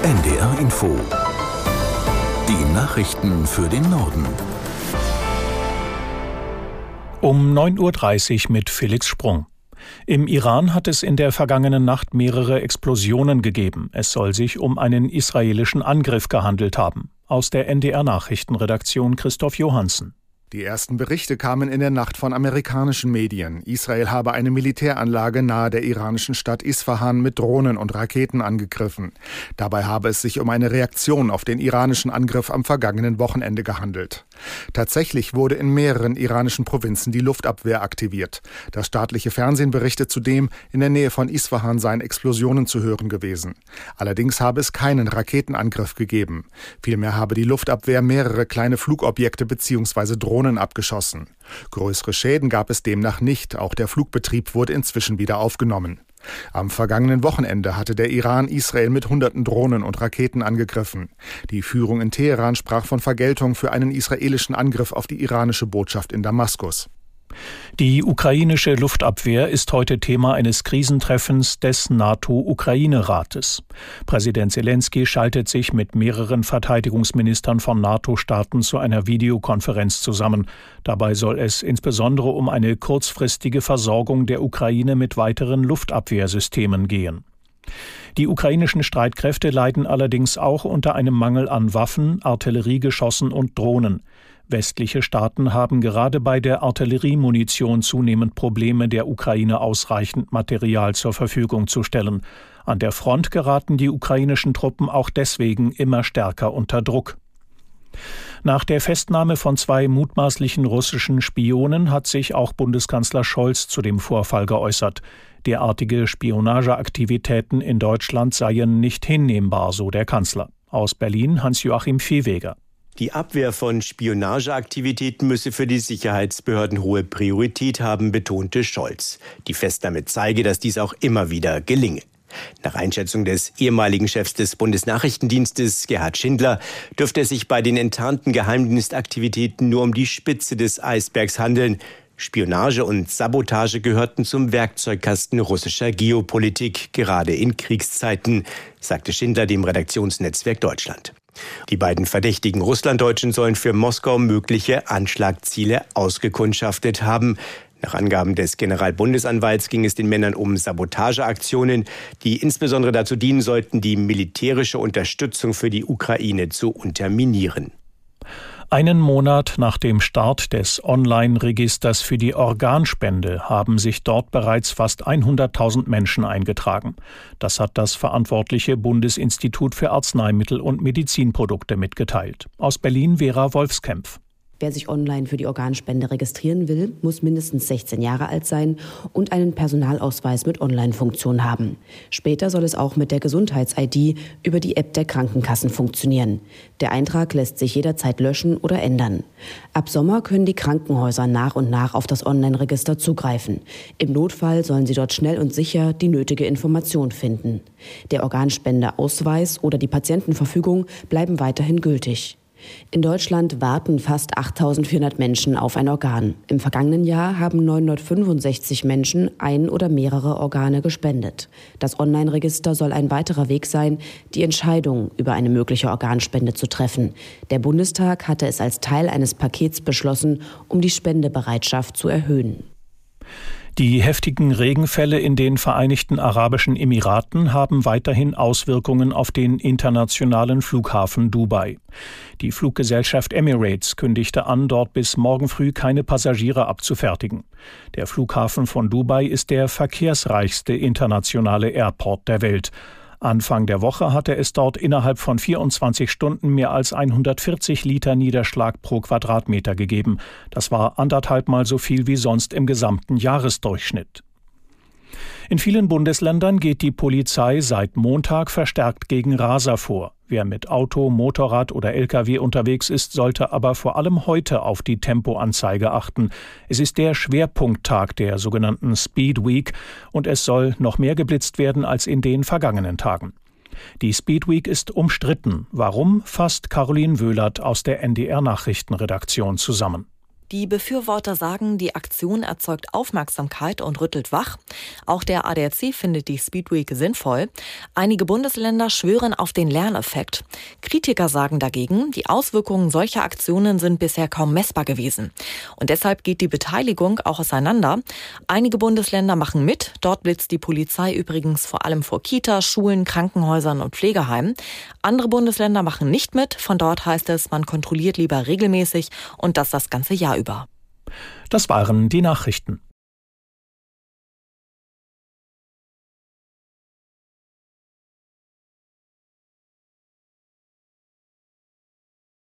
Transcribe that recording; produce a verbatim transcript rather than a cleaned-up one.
N D R Info. Die Nachrichten für den Norden. Um neun Uhr dreißig mit Felix Sprung. Im Iran hat es in der vergangenen Nacht mehrere Explosionen gegeben. Es soll sich um einen israelischen Angriff gehandelt haben. Aus der N D R-Nachrichtenredaktion Christoph Johansen. Die ersten Berichte kamen in der Nacht von amerikanischen Medien. Israel habe eine Militäranlage nahe der iranischen Stadt Isfahan mit Drohnen und Raketen angegriffen. Dabei habe es sich um eine Reaktion auf den iranischen Angriff am vergangenen Wochenende gehandelt. Tatsächlich wurde in mehreren iranischen Provinzen die Luftabwehr aktiviert. Das staatliche Fernsehen berichtet zudem, in der Nähe von Isfahan seien Explosionen zu hören gewesen. Allerdings habe es keinen Raketenangriff gegeben. Vielmehr habe die Luftabwehr mehrere kleine Flugobjekte bzw. Drohnen abgeschossen. Größere Schäden gab es demnach nicht, auch der Flugbetrieb wurde inzwischen wieder aufgenommen. Am vergangenen Wochenende hatte der Iran Israel mit hunderten Drohnen und Raketen angegriffen. Die Führung in Teheran sprach von Vergeltung für einen israelischen Angriff auf die iranische Botschaft in Damaskus. Die ukrainische Luftabwehr ist heute Thema eines Krisentreffens des NATO-Ukraine-Rates. Präsident Selenskyj schaltet sich mit mehreren Verteidigungsministern von NATO-Staaten zu einer Videokonferenz zusammen. Dabei soll es insbesondere um eine kurzfristige Versorgung der Ukraine mit weiteren Luftabwehrsystemen gehen. Die ukrainischen Streitkräfte leiden allerdings auch unter einem Mangel an Waffen, Artilleriegeschossen und Drohnen. Westliche Staaten haben gerade bei der Artilleriemunition zunehmend Probleme, der Ukraine ausreichend Material zur Verfügung zu stellen. An der Front geraten die ukrainischen Truppen auch deswegen immer stärker unter Druck. Nach der Festnahme von zwei mutmaßlichen russischen Spionen hat sich auch Bundeskanzler Scholz zu dem Vorfall geäußert. Derartige Spionageaktivitäten in Deutschland seien nicht hinnehmbar, so der Kanzler. Aus Berlin Hans-Joachim Viehweger. Die Abwehr von Spionageaktivitäten müsse für die Sicherheitsbehörden hohe Priorität haben, betonte Scholz. Die Festnahme zeige, dass dies auch immer wieder gelinge. Nach Einschätzung des ehemaligen Chefs des Bundesnachrichtendienstes, Gerhard Schindler, dürfte es sich bei den enttarnten Geheimdienstaktivitäten nur um die Spitze des Eisbergs handeln. Spionage und Sabotage gehörten zum Werkzeugkasten russischer Geopolitik, gerade in Kriegszeiten, sagte Schindler dem Redaktionsnetzwerk Deutschland. Die beiden verdächtigen Russlanddeutschen sollen für Moskau mögliche Anschlagziele ausgekundschaftet haben. Nach Angaben des Generalbundesanwalts ging es den Männern um Sabotageaktionen, die insbesondere dazu dienen sollten, die militärische Unterstützung für die Ukraine zu unterminieren. Einen Monat nach dem Start des Online-Registers für die Organspende haben sich dort bereits fast hunderttausend Menschen eingetragen. Das hat das verantwortliche Bundesinstitut für Arzneimittel und Medizinprodukte mitgeteilt. Aus Berlin Vera Wolfskämpf. Wer sich online für die Organspende registrieren will, muss mindestens sechzehn Jahre alt sein und einen Personalausweis mit Online-Funktion haben. Später soll es auch mit der Gesundheits-I D über die App der Krankenkassen funktionieren. Der Eintrag lässt sich jederzeit löschen oder ändern. Ab Sommer können die Krankenhäuser nach und nach auf das Online-Register zugreifen. Im Notfall sollen sie dort schnell und sicher die nötige Information finden. Der Organspendeausweis oder die Patientenverfügung bleiben weiterhin gültig. In Deutschland warten fast achttausendvierhundert Menschen auf ein Organ. Im vergangenen Jahr haben neunhundertfünfundsechzig Menschen ein oder mehrere Organe gespendet. Das Online-Register soll ein weiterer Weg sein, die Entscheidung über eine mögliche Organspende zu treffen. Der Bundestag hatte es als Teil eines Pakets beschlossen, um die Spendebereitschaft zu erhöhen. Die heftigen Regenfälle in den Vereinigten Arabischen Emiraten haben weiterhin Auswirkungen auf den internationalen Flughafen Dubai. Die Fluggesellschaft Emirates kündigte an, dort bis morgen früh keine Passagiere abzufertigen. Der Flughafen von Dubai ist der verkehrsreichste internationale Airport der Welt. Anfang der Woche hatte es dort innerhalb von vierundzwanzig Stunden mehr als hundertvierzig Liter Niederschlag pro Quadratmeter gegeben. Das war anderthalb Mal so viel wie sonst im gesamten Jahresdurchschnitt. In vielen Bundesländern geht die Polizei seit Montag verstärkt gegen Raser vor. Wer mit Auto, Motorrad oder L K W unterwegs ist, sollte aber vor allem heute auf die Tempoanzeige achten. Es ist der Schwerpunkttag der sogenannten Speed Week und es soll noch mehr geblitzt werden als in den vergangenen Tagen. Die Speed Week ist umstritten. Warum, fasst Caroline Wöhlert aus der N D R-Nachrichtenredaktion zusammen. Die Befürworter sagen, die Aktion erzeugt Aufmerksamkeit und rüttelt wach. Auch der A D A C findet die Speedweek sinnvoll. Einige Bundesländer schwören auf den Lerneffekt. Kritiker sagen dagegen, die Auswirkungen solcher Aktionen sind bisher kaum messbar gewesen. Und deshalb geht die Beteiligung auch auseinander. Einige Bundesländer machen mit. Dort blitzt die Polizei übrigens vor allem vor Kitas, Schulen, Krankenhäusern und Pflegeheimen. Andere Bundesländer machen nicht mit. Von dort heißt es, man kontrolliert lieber regelmäßig und das das ganze Jahr über. Das waren die Nachrichten.